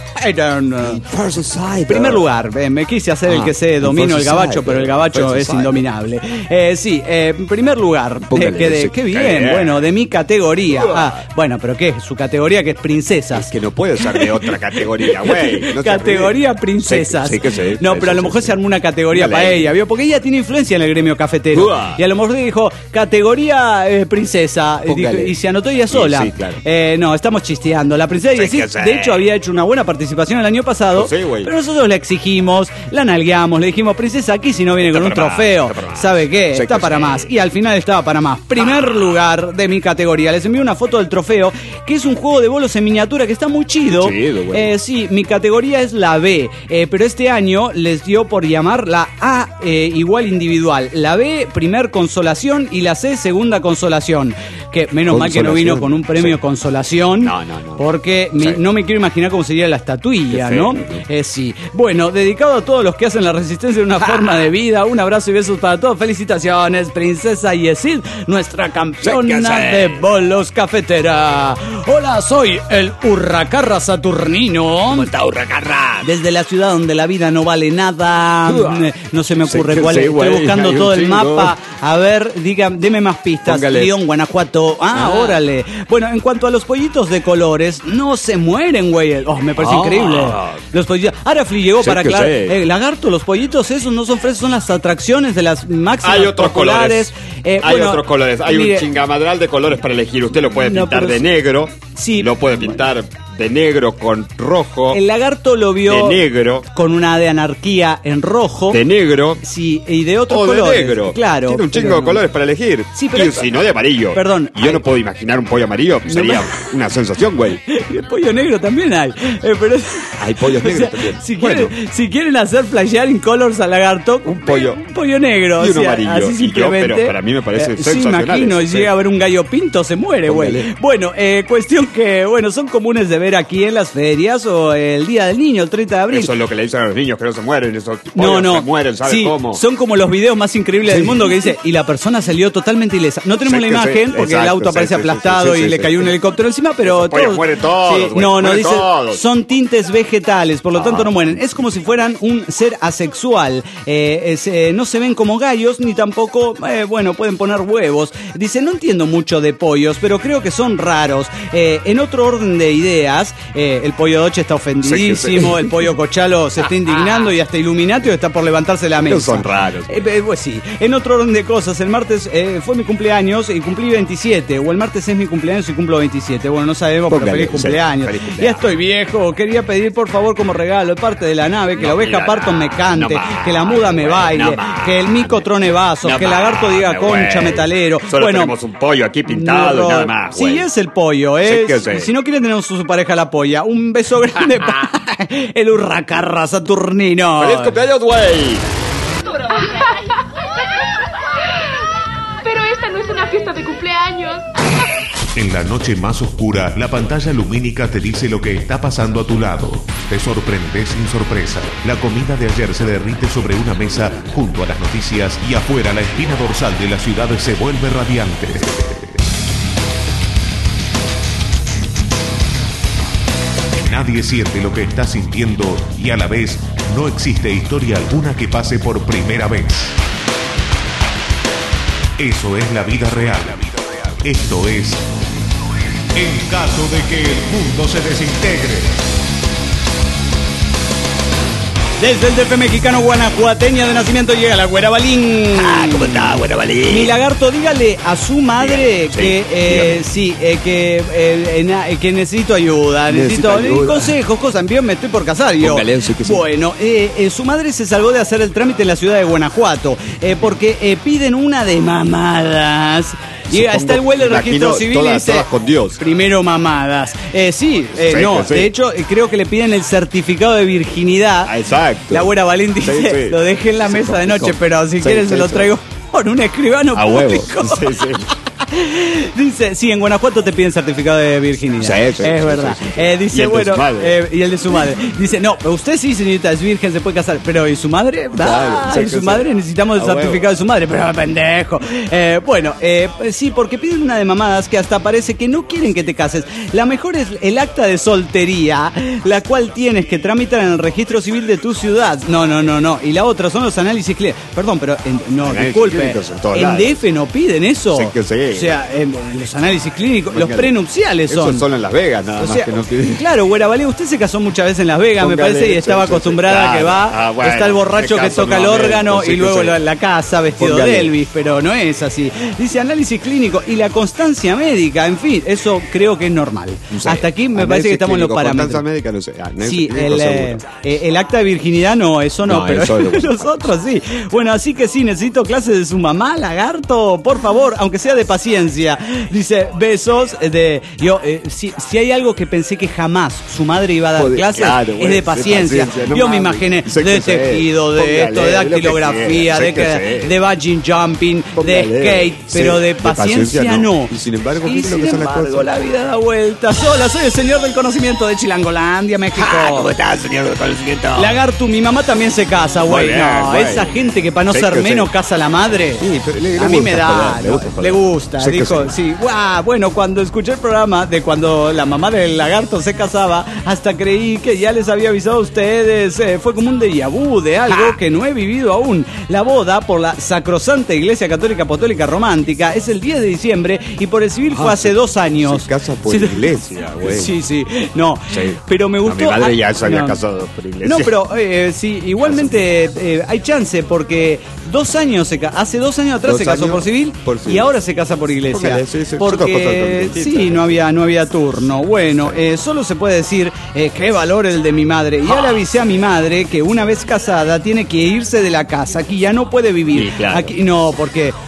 Sider. First Sider. Primer lugar, eh, me quise hacer el Ah, que se domino First el gabacho, Sider, pero el gabacho First es Sider. indominable. Eh, sí, eh, en primer lugar, Póngale eh, quedé, ese- qué bien, qué bien. bueno, de mi categoría. Ah, bueno, pero ¿qué? Su categoría que es princesas. Es que no puede ser de otra categoría, güey. No se Categoría ríe. princesas. Sí, sí que sí. No, Sí, pero a lo sí, mejor sí. se armó una categoría Una para ley. ella, ¿vio? Porque ella tiene influencia en el gremio cafetero. Uah. Y a lo mejor dijo categoría eh, princesa y, dijo- Póngale. y se anotó ella sola. Sí, claro. Eh, no, estamos chisteando. La princesa Sí Yesid, que sí. de hecho, había hecho una buena participación el año pasado. Pues sí, güey. pero nosotros le exigimos, la nalgueamos, le dijimos, princesa, aquí si no viene Está con un para más, trofeo, está para más. ¿sabe qué? Sí Está que para sí. más. Y al final estaba para más. Primer lugar de mi categoría. Les envío una foto del trofeo, que es un juego de bolos en miniatura que está muy chido. Chido, güey. Eh, sí, mi categoría es la B, eh, pero este año les dio por llamar la A eh, igual individual. La B, primer consolación, y la C, segunda consolación. Que menos mal que no vino Consolación, con un premio sí. consolación. No, no, no. Porque mi- Sí. no me quiero imaginar cómo sería la estatuilla, Qué ¿no? feo, ¿no? Eh, sí. Bueno, dedicado a todos los que hacen la resistencia en una forma de vida. Un abrazo y besos para todos. Felicitaciones, princesa Yesid, nuestra campeona Sí que sí. de bolos cafetera. Hola, soy el Urracarra Saturnino. ¿Cómo está, Urracarra? Desde la ciudad donde la vida no vale nada. Uah. No se me ocurre Sí, cuál sí, es. Estoy güey, buscando hay un todo el chingo. mapa. A ver, diga, deme más pistas. Póngale. León, Guanajuato. Ah, Ah. órale. Bueno, en cuanto a los pollitos de colores, no se mueren, güey. Oh, me parece Ah. increíble. Los pollitos. Arafli llegó Sí para que aclarar. sí. Eh, lagarto, los pollitos, esos no son fresas, son las atracciones de las máximas Hay otros populares. colores. Eh, Hay bueno, otros colores. Hay mire, un chingamadral de colores para elegir. Usted lo puede No, pintar pero de es- negro. Sí. Lo puede pintar de negro con rojo. El lagarto lo vio De negro. con una de anarquía en rojo. De negro. Sí, y de otros O de colores. negro. Claro. Tiene un chingo pero- de colores para elegir. Sí, pero- Y si no de amarillo. Perdón. Y yo Ay. no puedo imaginar un pollo amarillo. Sería una sensación, güey. El pollo negro también hay. Eh, pero, Hay pollos o sea, negros también. Si, Bueno. quieren, si quieren hacer flashear in colors al lagarto, Un pollo. un pollo negro. Y o uno sea, amarillo. Así Y yo, simplemente. pero para mí me parece eh, Sí, sensacional imagino, eso, y sí. llega a ver un gallo pinto, se muere, güey. Póngale. Bueno, eh, cuestión que, bueno, son comunes de ver ver aquí en las ferias o el Día del Niño, el treinta de abril. Eso es lo que le dicen a los niños, que no se mueren. Esos No, pollos no. se mueren, ¿sabes Sí, cómo? son como los videos más increíbles del mundo que dice, y la persona salió totalmente ilesa. No tenemos Sí, la que imagen sí, porque el exacto, auto sí, aparece sí, sí, aplastado sí, sí, y sí, le sí. cayó un helicóptero encima, pero Esos pollos todos- mueren todos, Sí, güey, no, no, mueren dice, todos. son tintes vegetales, por lo tanto Ah. no mueren. Es como si fueran un ser asexual. Eh, es, eh, no se ven como gallos ni tampoco, eh, bueno, pueden poner huevos. Dice, no entiendo mucho de pollos, pero creo que son raros. Eh, en otro orden de ideas, eh, el pollo Doche está ofendidísimo, Sí, sí. el pollo Cochalo se está indignando y hasta Illuminati está por levantarse la mesa. Ellos son raros. Eh, eh, pues sí, en otro orden de cosas, el martes eh, fue mi cumpleaños y cumplí veintisiete, o el martes es mi cumpleaños y cumplo veintisiete. Bueno, no sabemos, pero Póngale, feliz sí, cumpleaños. feliz cumpleaños. Ya estoy viejo, quería pedir por favor como regalo de parte de la nave que No la oveja pida Parton me nada, cante, no más, que la muda me güey, baile, no más. que el mico trone vasos, No que el lagarto diga mames, concha güey. metalero. Solo bueno, tenemos un pollo aquí pintado no, y nada más, sí, güey. es el pollo, ¿eh? Sí que sí. Si no quieren tener su, su pareja la polla. Un beso grande para el hurracarra saturnino. ¡Feliz cumpleaños, güey! Pero esta no es una fiesta de cumpleaños. En la noche más oscura, la pantalla lumínica te dice lo que está pasando a tu lado. Te sorprendes sin sorpresa. La comida de ayer se derrite sobre una mesa junto a las noticias y afuera la espina dorsal de la ciudad se vuelve radiante. Nadie siente lo que está sintiendo y a la vez no existe historia alguna que pase por primera vez. Eso es la vida real. Esto es en caso de que el mundo se desintegre. Desde el D F mexicano guanajuateña de nacimiento llega la Güera Balín. Ah, ¿cómo está? Buena Mi Balín. lagarto, dígale a su madre Dígame, sí, que eh, sí, eh, que, eh, eh, na- que necesito ayuda, necesito, Necesita ayuda. consejos, cosas. Yo me estoy por casar yo. Póngale, sí que sí. Bueno, eh, eh, su madre se salvó de hacer el trámite en la ciudad de Guanajuato eh, porque eh, piden una de mamadas. Y Supongo, está el güey del me registro imagino, civil y todas- dice, todas con Dios. primero mamadas. Eh, sí, eh, Sí, no, que sí. de hecho eh, creo que le piden el certificado de virginidad. Ah, exacto. La Güera Balín dice, Sí, sí. lo dejé en la Se mesa de complicó. noche, pero si Sí, quieren sí, se lo sí. traigo por un escribano A huevo. público. Sí, sí. Dice, sí, en Guanajuato te piden certificado de virginidad. Sí, sí, es sí, verdad. sí, sí, sí. Eh, dice, Y el de bueno, su madre. eh, y el de su madre. Dice, no, usted sí, señorita, es virgen, se puede casar. Pero, ¿y su madre? Claro, Ah, sí ¿y que su sí. madre? Necesitamos el A huevo. certificado de su madre. Pero, pendejo. Eh, bueno, eh, sí, porque piden una de mamadas que hasta parece que no quieren que te cases. La mejor es el acta de soltería, la cual tienes que tramitar en el registro civil de tu ciudad. No, no, no, no. Y la otra son los análisis clínicos. Perdón, pero, en- no, Análisis disculpe. clínicos en todos En lados. D F no piden eso. Sí que sí. O sea, eh, los análisis clínicos, los Póngale. prenupciales son. Eso son en Las Vegas, nada O más sea, que no piden. claro, Güera Valé, usted se casó muchas veces en Las Vegas, me Póngale, parece, y sí, estaba sí, sí, acostumbrada a que claro. va, Ah, bueno, está el borracho me que caso toca el nuevamente, órgano sí y que luego sí. la, la casa vestido Póngale. de Elvis, pero no es así. Dice análisis clínico y la constancia médica, en fin, eso creo que es normal. No sé. Hasta aquí me Análisis parece que estamos en los clínico, parámetros. constancia médica, no sé. Análisis Sí, clínico, el, eh, seguro. eh, el acta de virginidad no, eso no, No, pero eso es lo- los otros sí. Bueno, así que sí, necesito clases de su mamá, lagarto, por favor, aunque sea de paciencia. Dice, besos de... Yo, eh, si, si hay algo que pensé que jamás su madre iba a dar Joder, clases, claro, es güey, de de paciencia. paciencia, no Yo me mames. imaginé Sé de que sé. tejido, de Póngale, esto, de lo que dactilografía, quiera, de, sé que que- sé. de bungee jumping, Póngale. de skate, Sí, pero de de paciencia, paciencia no. no. Y sin embargo, Y ¿qué es lo sin que son las embargo, cosas? la vida da vueltas. Hola, soy el señor del conocimiento de Chilangolandia, México. Ah, ¿cómo está, señor del conocimiento? Lagartu, mi mamá también se casa, güey. Muy bien, No, güey. esa gente que para no Sí ser que sí. menos casa a la madre. Sí, pero le- le a mí gusta me da, joder, le no, gusta joder. le gusta, Sí que dijo, sí. sí. Guau, bueno, cuando escuché el programa de cuando la mamá del lagarto se casaba, hasta creí que ya les había avisado a ustedes. Eh, fue como un déjà vu de algo que no he vivido aún. La boda por la sacrosanta Iglesia Católica Apostólica Romántica es el diez de diciembre y por el civil fue Ah, hace se- dos años. se casa por Sí, iglesia, güey. Sí, sí, no. Sí. Pero me No, gustó. mi madre ya ah, se había no. casado por iglesia. No, pero eh, sí, igualmente eh, hay chance porque dos años se ca- hace dos años atrás Dos se casó años por civil, por y civil. ahora se casa por iglesia. Póngale, sí, sí, son dos cosas porque totalmente sí, distintas. no había no había turno. Bueno, eh, solo se puede decir eh, qué valor el de mi madre. Y ya le avisé a mi madre que una vez casada tiene que irse de la casa, aquí ya no puede vivir. Sí, claro. Aquí no, porque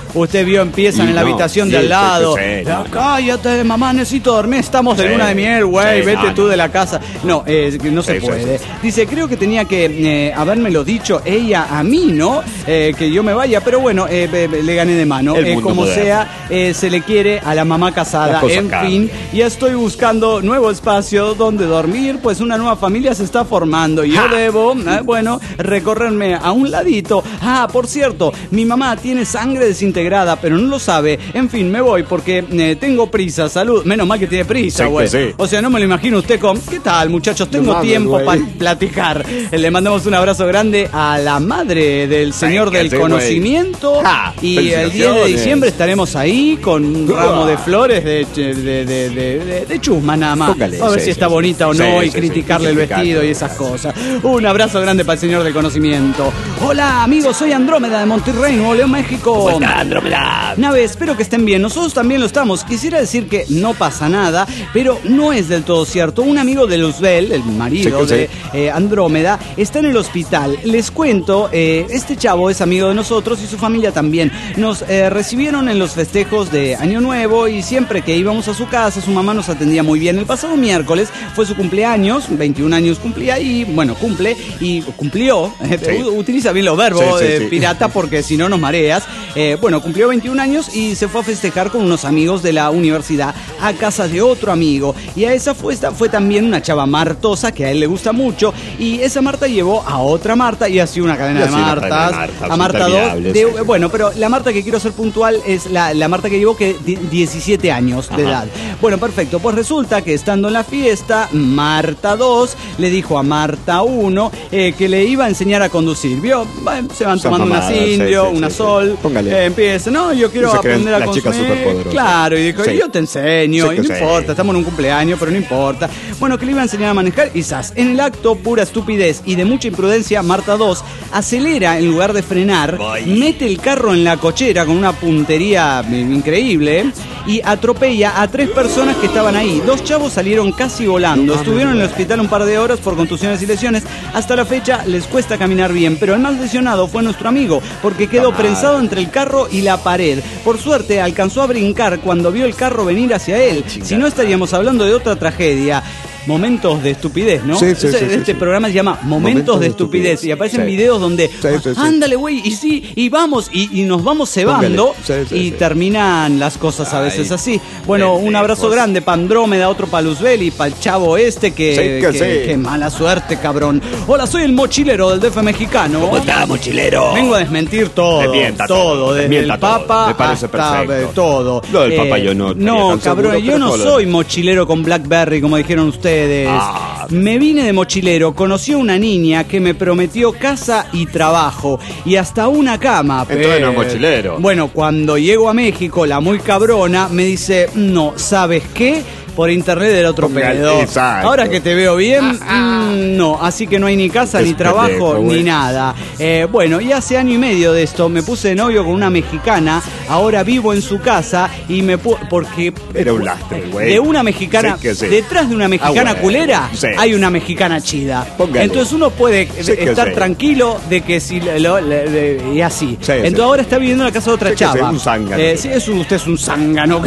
Usted vio, empiezan Y en la no, habitación sí, de al sí, lado. sí, sí, no, no. Cállate, mamá, necesito dormir. Estamos de Sí, luna de miel, güey. sí, Vete no, tú no. de la casa. No, eh, que no se Sí, sí, puede. sí, sí. Dice, creo que tenía que eh, habérmelo dicho ella a mí, ¿no? Eh, que yo me vaya. Pero bueno, eh, be- be- le gané de mano. El Eh, mundo como moderno. sea, eh, se le quiere a la mamá casada. Las cosas En cambian. fin, ya estoy buscando nuevo espacio donde dormir, pues una nueva familia se está formando y yo debo, eh, bueno, recorrerme a un ladito. Ah, por cierto, mi mamá tiene sangre desintegrada, pero no lo sabe. En fin, me voy porque eh, tengo prisa. Salud. Menos mal que tiene prisa, Sí, que güey. sí. O sea, no me lo imagino usted con... ¿Qué tal, muchachos? Tengo mames, tiempo güey. para platicar. Eh, Le mandamos un abrazo grande a la madre del señor que del sí, güey. conocimiento. Ja, Y el diez de felicitaciones. diciembre estaremos ahí con un Uah. ramo de flores de, de, de, de, de- de chusma nada más. Póngale, a ver sí, si está sí, bonita sí. o no Sí, y sí, criticarle sí, el criticarle, vestido y esas cosas. Un abrazo grande para el señor del conocimiento. Hola amigos, soy Andrómeda de Monterrey, Nuevo León, México. Hola, Andrómeda. Nave, espero que estén bien. Nosotros también lo estamos. Quisiera decir que no pasa nada, pero no es del todo cierto. Un amigo de Luzbel, el marido Sí, que de sí. eh, Andrómeda, está en el hospital. Les cuento, eh, este chavo es amigo de nosotros y su familia también. Nos eh, recibieron en los festejos de Año Nuevo y siempre que íbamos a su casa, su mamá nos atendía muy bien. El pasado miércoles fue su cumpleaños, veintiún años cumplía y, bueno, cumple y cumplió. Sí. Utiliza bien los verbos, Sí, sí, eh, sí. pirata, porque si no nos mareas. Eh, bueno, cumplió veintiún años y se fue a festejar con unos amigos de la universidad a casa de otro amigo. Y a esa fiesta fue también una chava martosa que a él le gusta mucho. Y esa Marta llevó a otra Marta y así una cadena Y de así una Martas. cadena de Martas, a Marta dos. interminables, de- sí, sí. Bueno, pero la Marta que quiero ser puntual es la, la Marta que llevó que di- diecisiete años de Ajá. edad. Bueno, perfecto. Pues resulta que estando en la fiesta, Marta dos le dijo a Marta uno eh, que le iba a enseñar a conducir. ¿Vio? Bueno, se van Son tomando mamadas, unas sí, indio, sí, una sí, sí. sol. Póngale. Eh, empieza, no, yo quiero Y se creen aprender a las chicas consumir. superpoderosas. Claro, y dijo, Sí. yo te enseño, Sí y no que sí. importa, estamos en un cumpleaños, pero no importa. Bueno, que le iba a enseñar a manejar, y zas, en el acto, pura estupidez y de mucha imprudencia, Marta dos acelera en lugar de frenar, Voy. mete el carro en la cochera con una puntería eh, increíble ¿eh? y atropella a tres personas que estaban ahí. Dos chavos salieron casi volando, estuvieron en el hospital un par de horas por contusiones y lesiones. Hasta la fecha les cuesta caminar bien, pero el más lesionado fue nuestro amigo, porque quedó prensado entre el carro y la pared. Por suerte alcanzó a brincar cuando vio el carro venir hacia él. Si no, estaríamos hablando de otra tragedia. Momentos de estupidez, ¿no? Sí, sí, Ese- sí, sí, este sí. programa se llama Momentos, Momentos de de estupidez, estupidez. y aparecen Sí. videos donde Sí, sí, sí. ándale, güey, y sí, y vamos, y, y nos vamos cebando Póngale. Sí, sí, y sí. terminan las cosas a veces Ay, así. Bueno, un pendejos. abrazo grande para Andrómeda, otro para Luzbel y para el chavo este que, Sí, que que- sí. que mala suerte, cabrón. Hola, soy el mochilero del D F mexicano. ¿Cómo está, mochilero? Vengo a desmentir todo, Desmienta todo, todo, desde desmienta el todo. Papa Me parece hasta perfecto. eh, todo. Lo del Papa yo no estaría No, tan cabrón, seguro, yo pero no todo lo soy demás. mochilero con BlackBerry, como dijeron ustedes. Ah. Me vine de mochilero, conocí a una niña que me prometió casa y trabajo y hasta una cama. Entonces no es pero- mochilero. Bueno, cuando llego a México, la muy cabrona me dice, no, ¿sabes qué? Por internet del otro Póngale, pedo. exacto. Ahora que te veo bien, mm, no, así que no hay ni casa, Es ni trabajo, pendejo, güey. ni nada. Eh, bueno, y hace año y medio de esto me puse de novio con una mexicana, ahora vivo en su casa y me pu- porque Era un lastre, güey. de una mexicana, Sí que sí. detrás de una mexicana Ah, bueno, culera, sí. hay una mexicana chida. Póngale. Entonces uno puede Sí que estar sí. tranquilo de que si lo, lo- le- y así. Sí, Entonces sí. ahora está viviendo en la casa de otra Sí que chava. sí, un zángano. Eh, sí, es un- usted es un zángano.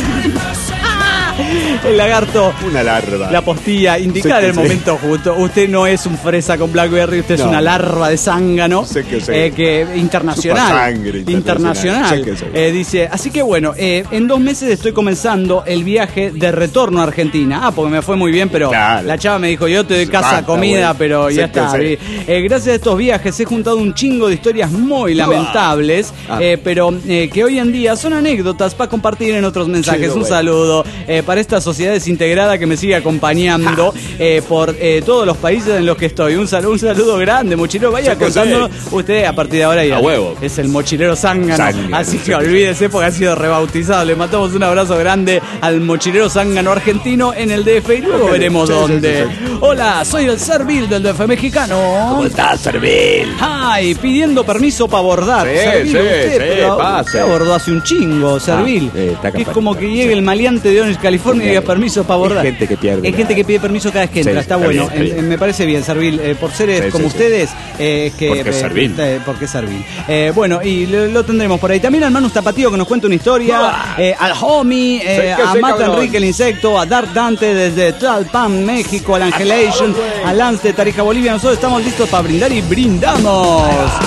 El lagarto. Una larva. La postilla, indicar Sí que el sí. momento justo. Usted no es un fresa con Blackberry, usted es No. una larva de zángano. Sí que sí. eh, que internacional. Chupa sangre internacional. Sí que sí. Eh, dice, así que bueno, eh, en dos meses estoy comenzando el viaje de retorno a Argentina. Ah, porque me fue muy bien, pero Claro. la chava me dijo, yo te doy casa, Basta, comida, güey. pero Sí ya que está. sí. Eh, gracias a estos viajes he juntado un chingo de historias muy lamentables, Ah. eh, pero eh, que hoy en día son anécdotas para compartir en otros mensajes. Chido, un güey. saludo eh, para esta sociedad desintegrada que me sigue acompañando eh, por eh, todos los países en los que estoy. Un saludo, un saludo grande, mochilero. Vaya Sí que contando sí. usted a partir de ahora ya A huevo. es el mochilero zángano. Zángano, Así sí que que olvídese porque ha sido rebautizado. Le mandamos un abrazo grande al mochilero zángano argentino en el D F y luego Ok, veremos sí, sí, dónde. sí, sí. Hola, soy el Servil del D F mexicano. ¿Cómo está, Servil? Ay, pidiendo permiso para abordar. Sí, Servil, sí, usted, sí, pero pase. usted abordó hace un chingo, Servil. Ah, eh, está que es capaz, como está que capaz. llegue el maleante de Orange, California y diga, pidas permiso para abordar. Es gente que pierde. Es gente que pide permiso cada vez que entra, Sí, está, está bueno. bien, está Eh, me parece bien, Servil. Eh, por seres Sí, como sí, sí. ustedes, eh, que, Porque es eh, Servil. eh, porque es Servil. Eh, bueno, y lo, lo tendremos por ahí. También al Manus Tapatío que nos cuenta una historia. Eh, al Homie, eh, Sí, que a sí, Mata cabrón. Enrique el Insecto, a Dark Dante desde Tlalpan, México, al Angelation, a Lance de Tarija, Bolivia. Nosotros estamos listos para brindar y brindamos.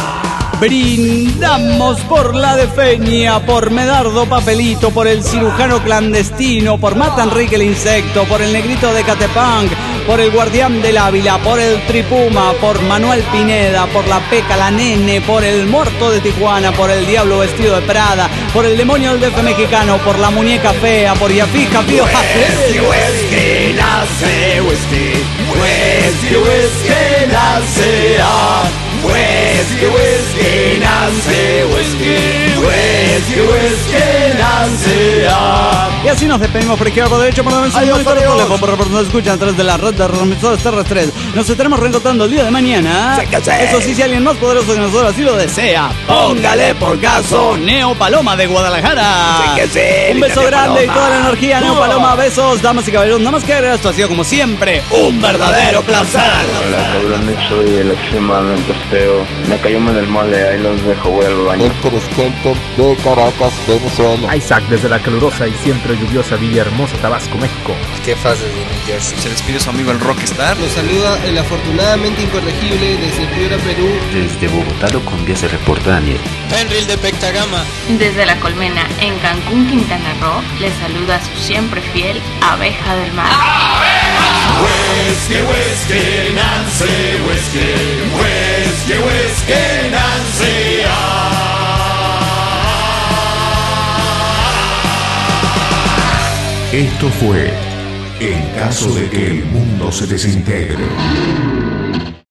Brindamos por la de Feña, por Medardo Papelito, por el cirujano clandestino, por Mata Enrique el Insecto, por el negrito de Catepunk, por el guardián del Ávila, por el Tripuma, por Manuel Pineda, por la Peca, la Nene, por el muerto de Tijuana, por el diablo vestido de Prada, por el demonio del D F mexicano, por la muñeca fea, por Yafi Japío. Whisky, whisky, nace whisky. Whisky, whisky, nace ah. Whisky, whisky, nace whisky. Whisky, whisky, nace ah. Y así nos despedimos por izquierda, por derecha, por la mesa, Adiós, por el adiós. teléfono, por por nos escuchan a través de la red de transmisores terrestres. Nos estaremos reencontrando el día de mañana. Sí que sí. Eso sí, si alguien más poderoso que nosotros así lo desea, Póngale por caso. Neo Paloma de Guadalajara. Sí que sí, Un beso Neo grande Paloma. y toda la energía, Neo Uh. Paloma. Besos, damas y caballeros. Nada más que agregar, esto ha sido como siempre un verdadero placer. Hola cabrones, soy el extremadamente feo. Me cayó mal el mole, ahí los dejo, voy al baño. Héctor Skelton de Caracas, Venezuela. Isaac desde la calurosa y siempre lluviosa Villahermosa, Tabasco, México. ¿Qué fases de New Jersey? Se despide su amigo el Rockstar. Nos saluda el afortunadamente incorregible desde Piura, Perú. Desde Bogotá lo Colombia se reporta Daniel. Fenril de Pectagama. Desde La Colmena, en Cancún, Quintana Roo, les saluda su siempre fiel Abeja del Mar. Whisky, whisky, Nancy, whisky. Whisky, whisky, Nancy, ah. Esto fue En caso de que el mundo se desintegre.